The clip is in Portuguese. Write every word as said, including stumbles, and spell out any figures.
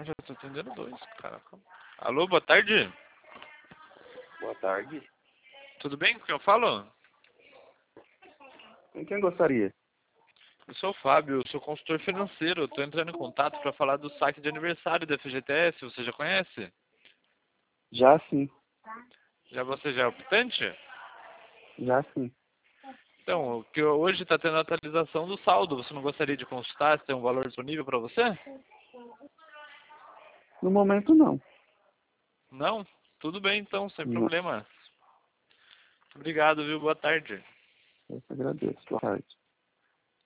Eu já tô atendendo dois, caraca. Alô, boa tarde. Boa tarde. Tudo bem com quem eu falo? Com quem gostaria? Eu sou o Fábio, eu sou consultor financeiro. Eu tô entrando em contato para falar do saque de aniversário da F G T S. Você já conhece? Já sim. Já você já é optante? Já sim. Então, o que hoje está tendo a atualização do saldo. Você não gostaria de consultar se tem um valor disponível para você? No momento, não. Não? Tudo bem então, sem Não. problema. Obrigado, viu? Boa tarde. Eu que agradeço. Boa tarde.